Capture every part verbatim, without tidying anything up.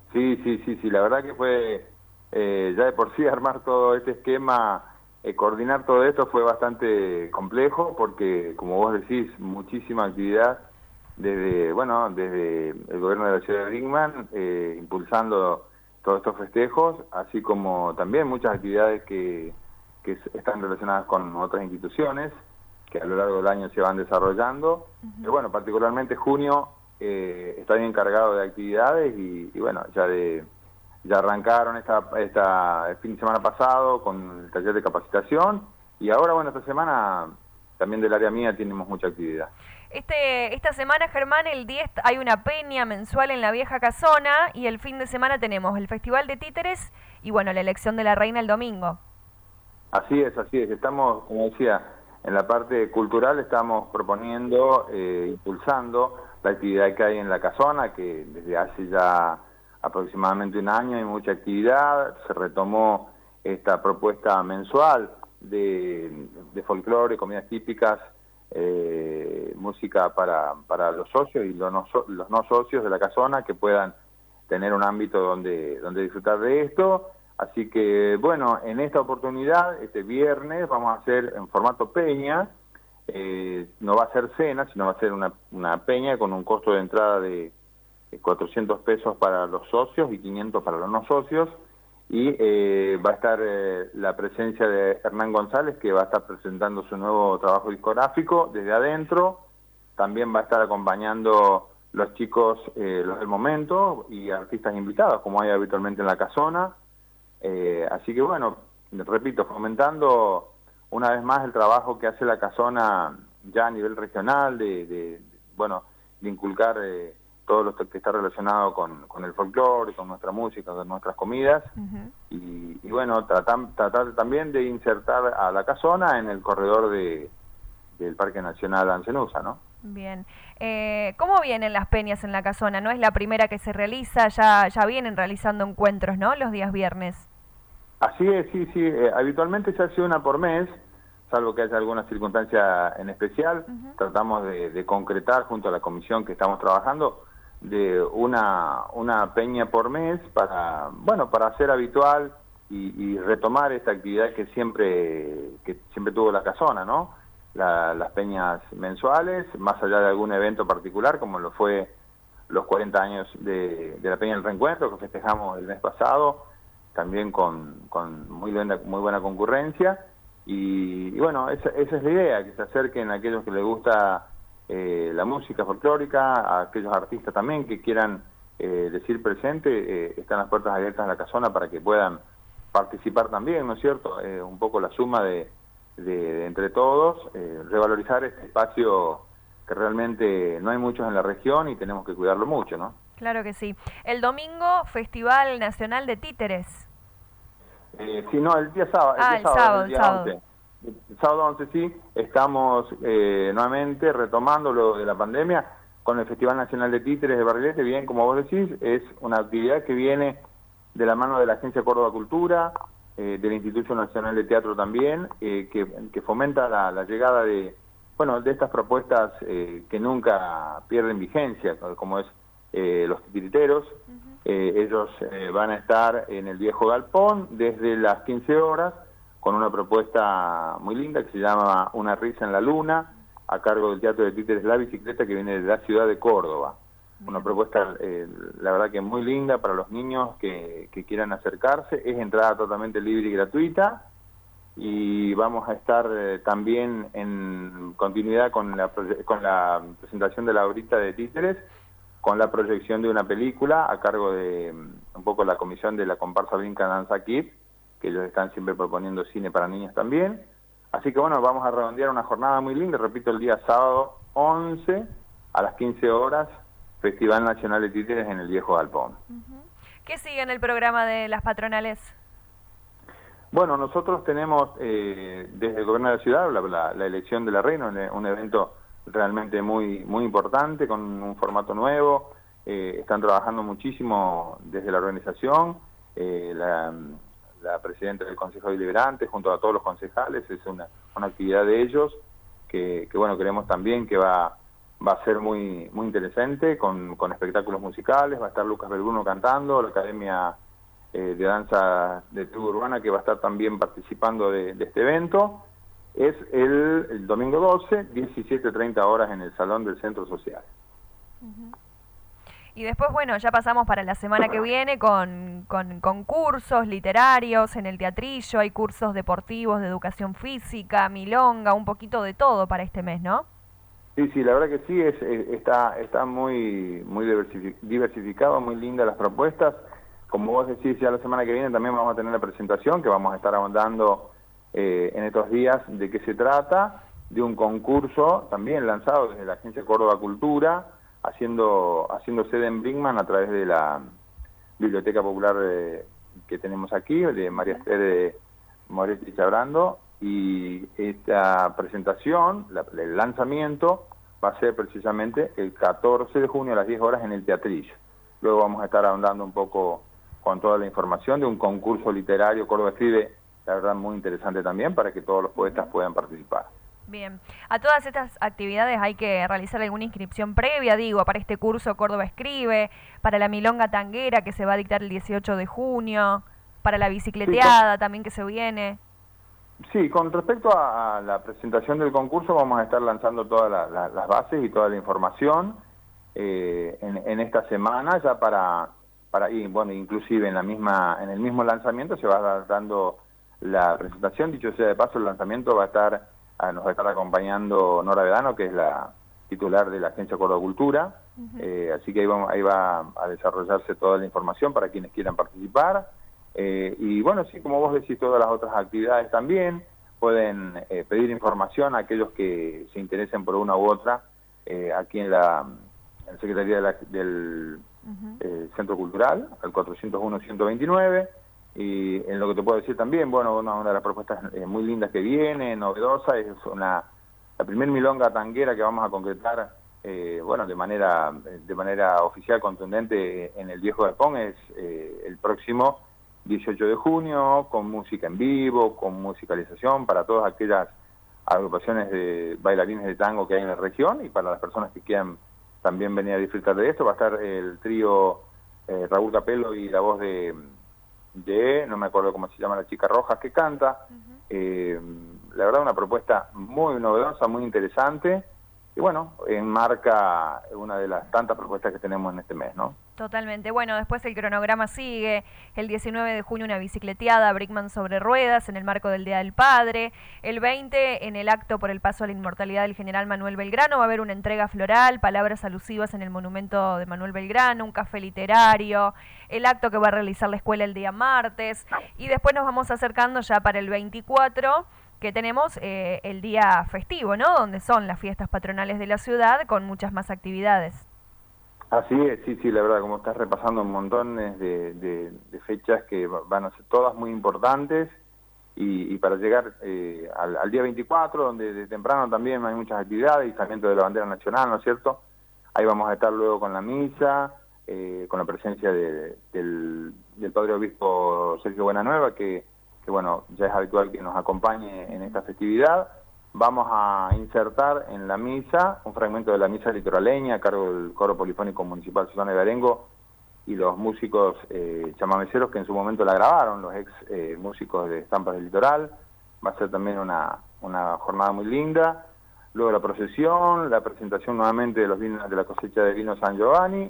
Sí, sí, sí, sí, la verdad que fue, eh, ya de por sí armar todo este esquema, eh, coordinar todo esto fue bastante complejo porque, como vos decís, muchísima actividad desde, bueno, desde el gobierno de la ciudad de Brinkman, eh, impulsando todos estos festejos, así como también muchas actividades que, que están relacionadas con otras instituciones que a lo largo del año se van desarrollando. Uh-huh. Pero bueno, particularmente junio eh, está bien cargado de actividades y, y bueno, ya de ya arrancaron esta, esta el fin de semana pasado con el taller de capacitación y ahora, bueno, esta semana también del área mía tenemos mucha actividad. Este, esta semana, Germán, el diez hay una peña mensual en la Vieja Casona y el fin de semana tenemos el Festival de Títeres y, bueno, la elección de la reina el domingo. Así es, así es. Estamos, como decía, en la parte cultural estamos proponiendo, eh, impulsando la actividad que hay en la Casona, que desde hace ya aproximadamente un año hay mucha actividad. Se retomó esta propuesta mensual de, de folclore, comidas típicas, eh, música para, para los socios y los no, los no socios de la Casona que puedan tener un ámbito donde, donde disfrutar de esto. Así que, bueno, en esta oportunidad, este viernes, vamos a hacer en formato peña, eh, no va a ser cena, sino va a ser una, una peña con un costo de entrada de, de cuatrocientos pesos para los socios y quinientos para los no socios, y eh, va a estar eh, la presencia de Hernán González, que va a estar presentando su nuevo trabajo discográfico desde adentro. También va a estar acompañando los chicos, eh, los del momento, y artistas invitados, como hay habitualmente en la Casona. Eh, así que bueno, repito, fomentando una vez más el trabajo que hace la Casona ya a nivel regional, de, de bueno, de inculcar eh, todo lo que está relacionado con, con el folclore, con nuestra música, con nuestras comidas, uh-huh. y, y bueno, tratar, tratar también de insertar a la Casona en el corredor de, del Parque Nacional Ancenusa, ¿no? Bien. Eh, ¿Cómo vienen las peñas en la Casona? ¿No es la primera que se realiza? Ya, ya vienen realizando encuentros, ¿no? Los días viernes. Así es, sí, sí. Eh, habitualmente se hace una por mes, salvo que haya alguna circunstancia en especial. Uh-huh. Tratamos de, de concretar junto a la comisión que estamos trabajando de una, una peña por mes para, bueno, para hacer habitual y, y retomar esta actividad que siempre, que siempre tuvo la Casona, ¿no? La, las peñas mensuales, más allá de algún evento particular, como lo fue los cuarenta años de, de la Peña del Reencuentro, que festejamos el mes pasado, también con, con muy buena, muy buena concurrencia, y, y bueno, esa, esa es la idea, que se acerquen a aquellos que les gusta eh, la música folclórica, a aquellos artistas también que quieran eh, decir presente, eh, están las puertas abiertas en la Casona para que puedan participar también, ¿no es cierto? Eh, un poco la suma de De, de entre todos, eh, revalorizar este espacio que realmente no hay muchos en la región y tenemos que cuidarlo mucho, ¿no? Claro que sí. El domingo, Festival Nacional de Títeres. Eh, sí, no, el día sábado. El ah, día el sábado, sábado, el día el sábado. once. El sábado once, sí, estamos eh, nuevamente retomando lo de la pandemia con el Festival Nacional de Títeres de Barrilete. Bien, como vos decís, es una actividad que viene de la mano de la Agencia Córdoba Cultura, Eh, del Instituto Nacional de Teatro también, eh, que, que fomenta la, la llegada de, bueno, de estas propuestas eh, que nunca pierden vigencia, como es eh, los titiriteros. Uh-huh. eh, ellos eh, van a estar en el Viejo Galpón desde las quince horas con una propuesta muy linda que se llama Una risa en la luna, a cargo del Teatro de Títeres La Bicicleta, que viene de la ciudad de Córdoba. Una propuesta, eh, la verdad que muy linda para los niños que, que quieran acercarse. Es entrada totalmente libre y gratuita. Y vamos a estar eh, también en continuidad con la, con la presentación de la horita de Títeres, con la proyección de una película a cargo de un poco la comisión de la comparsa Brinca Danza Kids, que ellos están siempre proponiendo cine para niños también. Así que bueno, vamos a redondear una jornada muy linda, repito, el día sábado once a las quince horas, Festival Nacional de Títeres en el Viejo Galpón. Uh-huh. ¿Qué sigue en el programa de las patronales? Bueno, nosotros tenemos eh, desde el gobierno de la ciudad la, la, la elección de la reina, un, un evento realmente muy muy importante, con un formato nuevo. Eh, están trabajando muchísimo desde la organización, eh, la, la presidenta del Consejo Deliberante junto a todos los concejales, es una, una actividad de ellos que, que bueno, queremos también que va va a ser muy muy interesante, con, con espectáculos musicales. Va a estar Lucas Belgruno cantando, la Academia eh, de Danza de Tribu Urbana, que va a estar también participando de, de este evento. Es el, el domingo doce, diecisiete treinta horas en el Salón del Centro Social. Uh-huh. Y después, bueno, ya pasamos para la semana que viene con, con concursos literarios en el teatrillo, hay cursos deportivos de educación física, milonga, un poquito de todo para este mes, ¿no? Sí, sí, la verdad que sí, es, es está está muy muy diversificado, muy lindas las propuestas. Como vos decís, ya la semana que viene también vamos a tener la presentación, que vamos a estar ahondando eh, en estos días de qué se trata, de un concurso también lanzado desde la Agencia Córdoba Cultura, haciendo haciendo sede en Brinkman a través de la Biblioteca Popular eh, que tenemos aquí, de María Esther de Moretti Chabrando, y esta presentación, la, el lanzamiento, va a ser precisamente el catorce de junio a las diez horas en el Teatrillo. Luego vamos a estar ahondando un poco con toda la información de un concurso literario, Córdoba Escribe, la verdad muy interesante también, para que todos los poetas puedan participar. Bien, a todas estas actividades hay que realizar alguna inscripción previa, digo, para este curso Córdoba Escribe, para la milonga tanguera que se va a dictar el dieciocho de junio, para la bicicleteada sí, con... también que se viene. Sí, con respecto a, a la presentación del concurso vamos a estar lanzando todas la, la, las bases y toda la información eh, en, en esta semana ya para, para y bueno, inclusive en la misma en el mismo lanzamiento se va a dar dando la presentación. Dicho sea de paso, el lanzamiento va a estar nos va a estar acompañando Nora Vedano, que es la titular de la Agencia Córdoba Cultura, uh-huh. eh, así que ahí, vamos, ahí va a desarrollarse toda la información para quienes quieran participar, eh, y bueno, sí, como vos decís, todas las otras actividades también, pueden eh, pedir información a aquellos que se interesen por una u otra, eh, aquí en la, en la Secretaría de la, del uh-huh. eh, Centro Cultural, al cuatrocientos uno ciento veintinueve. Y en lo que te puedo decir también, bueno, una, una de las propuestas eh, muy lindas que viene, novedosa, es una la primer milonga tanguera que vamos a concretar, eh, bueno, de manera de manera oficial, contundente, en el Viejo Galpón, es eh, el próximo dieciocho de junio, con música en vivo, con musicalización para todas aquellas agrupaciones de bailarines de tango que hay en la región, y para las personas que quieran también venir a disfrutar de esto. Va a estar el trío eh, Raúl Capello y la voz de... de, no me acuerdo cómo se llama la chica Rojas que canta, uh-huh. eh, la verdad una propuesta muy novedosa, muy interesante, y bueno, enmarca una de las tantas propuestas que tenemos en este mes, ¿no? Totalmente. Bueno, después el cronograma sigue, el diecinueve de junio una bicicleteada, Brinkman sobre ruedas, en el marco del Día del Padre, el veinte en el acto por el paso a la inmortalidad del general Manuel Belgrano va a haber una entrega floral, palabras alusivas en el monumento de Manuel Belgrano, un café literario, el acto que va a realizar la escuela el día martes, y después nos vamos acercando ya para el veinticuatro, que tenemos eh, el día festivo, ¿no? Donde son las fiestas patronales de la ciudad con muchas más actividades. Así es, sí, sí, la verdad, como estás repasando un montón de, de, de fechas que van a ser todas muy importantes, y, y para llegar eh, al, al día veinticuatro, donde de temprano también hay muchas actividades, izamiento de la bandera nacional, ¿no es cierto? Ahí vamos a estar luego con la misa, eh, con la presencia de, del, del Padre Obispo Sergio Buenanueva, que, que bueno, ya es habitual que nos acompañe en esta festividad. Vamos a insertar en la misa un fragmento de la misa litoraleña a cargo del Coro Polifónico Municipal Susana de Arengo y los músicos eh, chamameceros que en su momento la grabaron, los ex eh, músicos de Estampas del Litoral. Va a ser también una, una jornada muy linda. Luego la procesión, la presentación nuevamente de los vinos de la cosecha de vino San Giovanni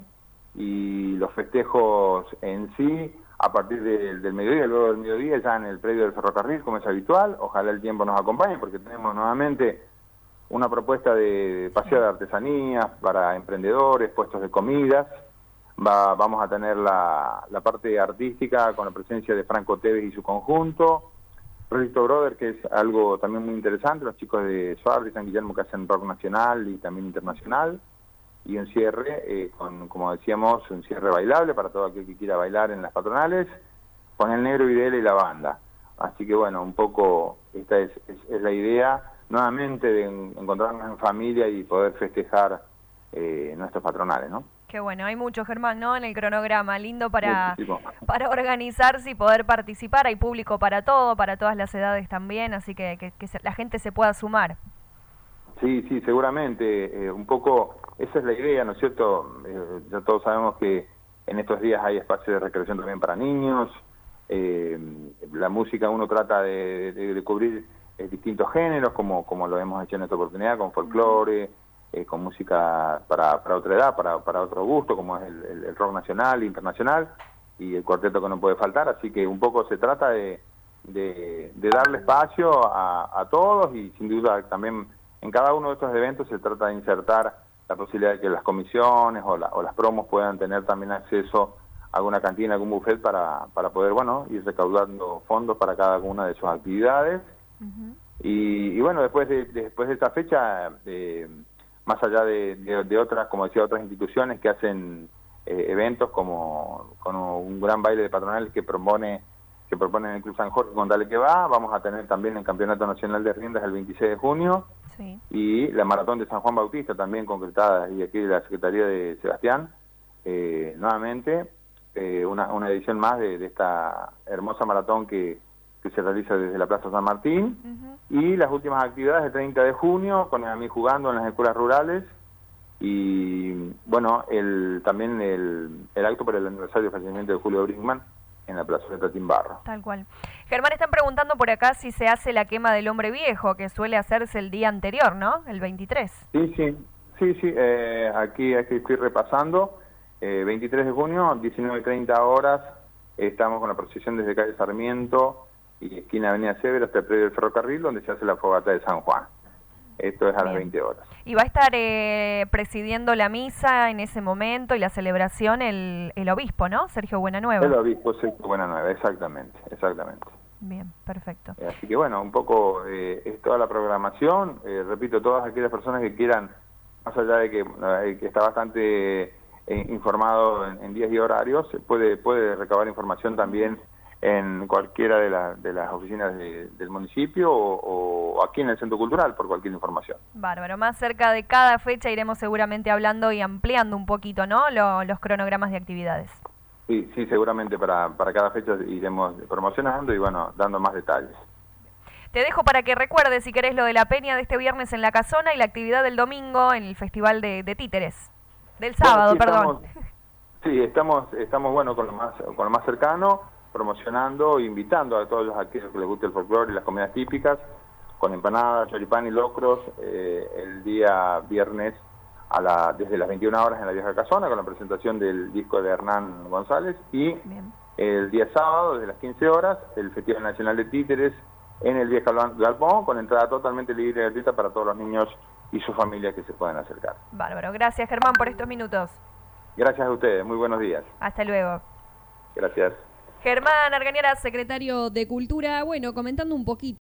y los festejos en sí a partir de, del mediodía, luego del mediodía ya en el predio del ferrocarril, como es habitual. Ojalá el tiempo nos acompañe, porque tenemos nuevamente una propuesta de paseo de artesanías para emprendedores, puestos de comidas. Va, vamos a tener la, la parte artística con la presencia de Franco Tevez y su conjunto. Proyecto Brother, que es algo también muy interesante, los chicos de Suárez y San Guillermo que hacen rock nacional y también internacional. Y un cierre, eh, con, como decíamos, un cierre bailable para todo aquel que quiera bailar en las patronales, con el Negro Videla y la banda. Así que bueno, un poco esta es, es, es la idea, nuevamente, de en, encontrarnos en familia y poder festejar eh, nuestros patronales, ¿no? Qué bueno, hay mucho, Germán, ¿no? En el cronograma, lindo para, para organizarse y poder participar. Hay público para todo, para todas las edades también, así que, que, que la gente se pueda sumar. Sí, sí, seguramente. Eh, un poco, esa es la idea, ¿no es cierto? Eh, ya todos sabemos que en estos días hay espacio de recreación también para niños. Eh, la música uno trata de, de, de cubrir eh, distintos géneros, como, como lo hemos hecho en esta oportunidad, con folclore, eh, con música para, para otra edad, para, para otro gusto, como es el, el, el rock nacional, internacional, y el cuarteto que no puede faltar. Así que un poco se trata de, de, de darle espacio a, a todos, y sin duda también en cada uno de estos eventos se trata de insertar la posibilidad de que las comisiones o, la, o las promos puedan tener también acceso a alguna cantina, algún buffet para, para poder, bueno, ir recaudando fondos para cada una de sus actividades. Uh-huh. y, y bueno, después de, después de esta fecha, eh, más allá de, de, de otras, como decía, otras instituciones que hacen eh, eventos como, como un gran baile de patronales que propone que propone el Club San Jorge con Dale que va, vamos a tener también el Campeonato Nacional de Riendas el veintiséis de junio, sí. Y la Maratón de San Juan Bautista también concretada, y aquí de la Secretaría de Sebastián, eh, nuevamente, eh, una, una edición más de, de esta hermosa maratón que, que se realiza desde la Plaza San Martín, uh-huh. Y las últimas actividades el treinta de junio, con el A M I jugando en las escuelas rurales, y bueno, el también el, el acto por el aniversario del fallecimiento de Julio Brinkman, en la plazoleta Timbarro. Tal cual. Germán, están preguntando por acá si se hace la quema del hombre viejo, que suele hacerse el día anterior, ¿no? El veintitrés. Sí, sí, sí, sí. Eh, aquí, aquí estoy repasando. Eh, veintitrés de junio, diecinueve treinta horas, estamos con la procesión desde calle Sarmiento y esquina Avenida Severo hasta el predio del ferrocarril, donde se hace la fogata de San Juan. Esto es a Bien. Las veinte horas. ¿Y va a estar eh, presidiendo la misa en ese momento y la celebración el, el obispo, ¿no? Sergio Buenanueva. El obispo Sergio Buenanueva, exactamente, exactamente. Bien, perfecto. Eh, así que bueno, un poco eh, es toda la programación. Eh, repito, todas aquellas personas que quieran, más allá de que, eh, que está bastante eh, informado en, en días y horarios, puede, puede recabar información también en cualquiera de, la, de las oficinas de, del municipio o, o aquí en el Centro Cultural por cualquier información. Bárbaro, más cerca de cada fecha iremos seguramente hablando y ampliando un poquito, ¿no? Lo, los cronogramas de actividades. Sí, sí, seguramente para, para cada fecha iremos promocionando y bueno, dando más detalles. Te dejo para que recuerdes, si querés, lo de la peña de este viernes en La Casona y la actividad del domingo en el Festival de, de Títeres. Del sábado, bueno, sí, perdón. Estamos, sí, estamos, estamos bueno, con lo más, con lo más cercano, promocionando, invitando a todos aquellos que les guste el folclore y las comidas típicas, con empanadas, choripán y locros, eh, el día viernes a la, desde las veintiuna horas en la Vieja Casona, con la presentación del disco de Hernán González, y Bien. El día sábado, desde las quince horas, el Festival Nacional de Títeres en el Vieja Galpón, con entrada totalmente libre y gratuita para todos los niños y sus familias que se puedan acercar. Bárbaro, gracias Germán por estos minutos. Gracias a ustedes, muy buenos días. Hasta luego. Gracias. Germán Argañarás, secretario de Cultura, bueno, comentando un poquito.